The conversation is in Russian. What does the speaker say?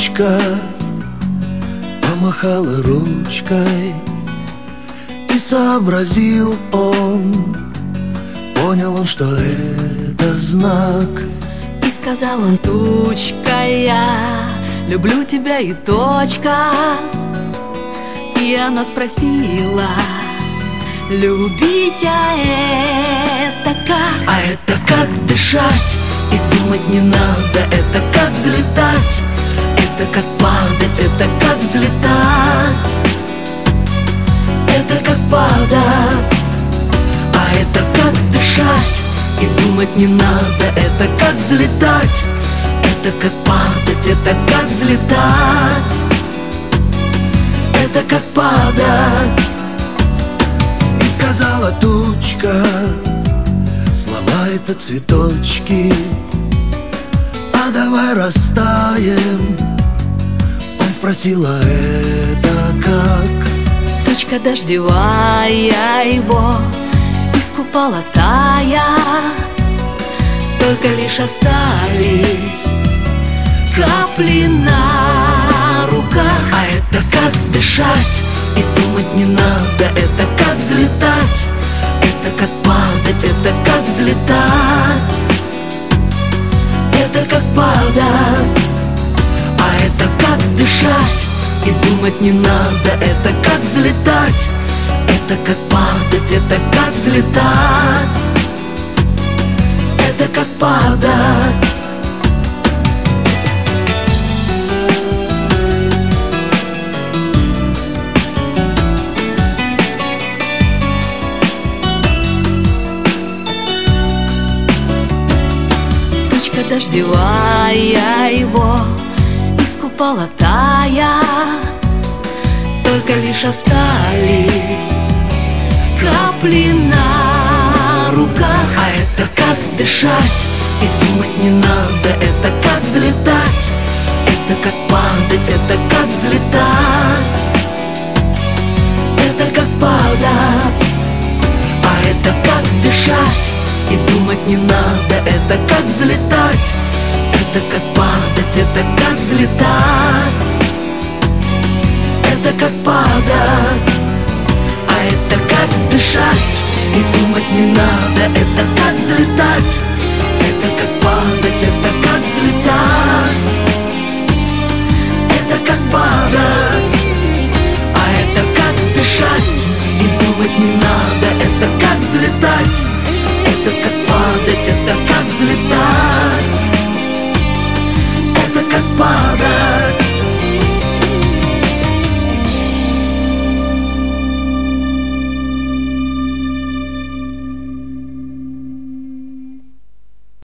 тучка помахала ручкой, и сообразил он, понял он, что это знак. И сказал он: тучка, я люблю тебя, и точка. И она спросила: любить, а это как? А это как дышать, и думать не надо. Это как взлетать, это как падать, это как взлетать, это как падать. А это как дышать, и думать не надо. Это как взлетать, это как падать, это как взлетать, это как падать. И сказала тучка: слова — это цветочки, а давай растаем. Он спросил: а это как? Тучка дождевая его искупала тая, только лишь остались капли на руках. А это как дышать, и думать не надо. Это как взлетать, это как падать, это как взлетать, это как падать. А это как дышать, и думать не надо. Это как взлетать, это как падать, это как взлетать, это как падать. Тучка дождевая его искупала тая, только лишь остались капли на руках. А это как дышать, и думать не надо. Это как взлетать, это как падать, это как взлетать, это как падать. А это как дышать, и думать не надо. Это как взлетать, это как падать, это как взлетать, это как падать. А это как дышать, и думать не надо. Это